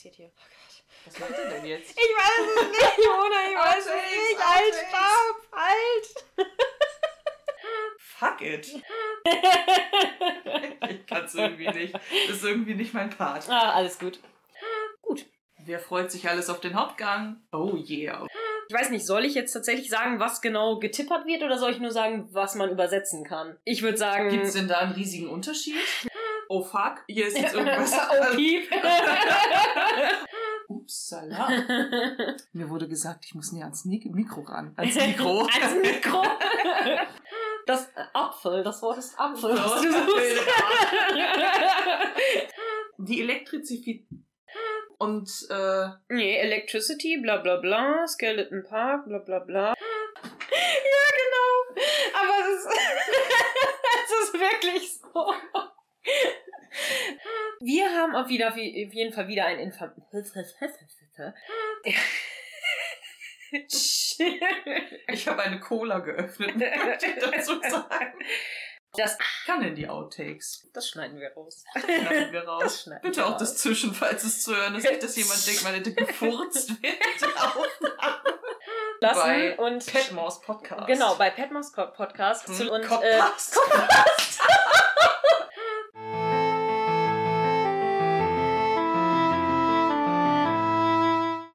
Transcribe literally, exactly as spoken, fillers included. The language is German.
passiert hier? Oh Gott. Was macht er denn jetzt? Ich weiß es nicht, Mona, ich weiß es nicht. Halt, stopp, halt. Fuck it. Ich kann's irgendwie nicht. Das ist irgendwie nicht mein Part. Ah, alles gut. Gut. Wer freut sich alles auf den Hauptgang? Oh yeah. Ich weiß nicht, soll ich jetzt tatsächlich sagen, was genau getippert wird, oder soll ich nur sagen, was man übersetzen kann? Ich würde sagen... Gibt's denn da einen riesigen Unterschied? Oh fuck, hier ist jetzt irgendwas... oh piep. Upsala. Mir wurde gesagt, ich muss näher ans Mikro ran. Ans Mikro. ans Mikro. Das äh, Apfel, das Wort ist Apfel. Was du suchst. Die Elektrizität... Und, äh... Nee, Electricity, bla bla bla, Skeleton Park, bla bla bla. Ja, genau. Aber es ist, es ist wirklich so. Wir haben auf, wieder, auf jeden Fall wieder ein Infam... Ich habe eine Cola geöffnet, möchte ich dazu sagen. Das kann in die Outtakes. Das schneiden wir raus. Das schneiden wir raus. Schneiden Bitte wir auch raus. das Zwischen, falls es zu hören ist. Nicht, dass jemand denkt, meine Dicke gefurzt wird. Lassen bei und Petmaus Podcast. Genau, bei Petmaus Podcast. Hm, und Podcast. Äh,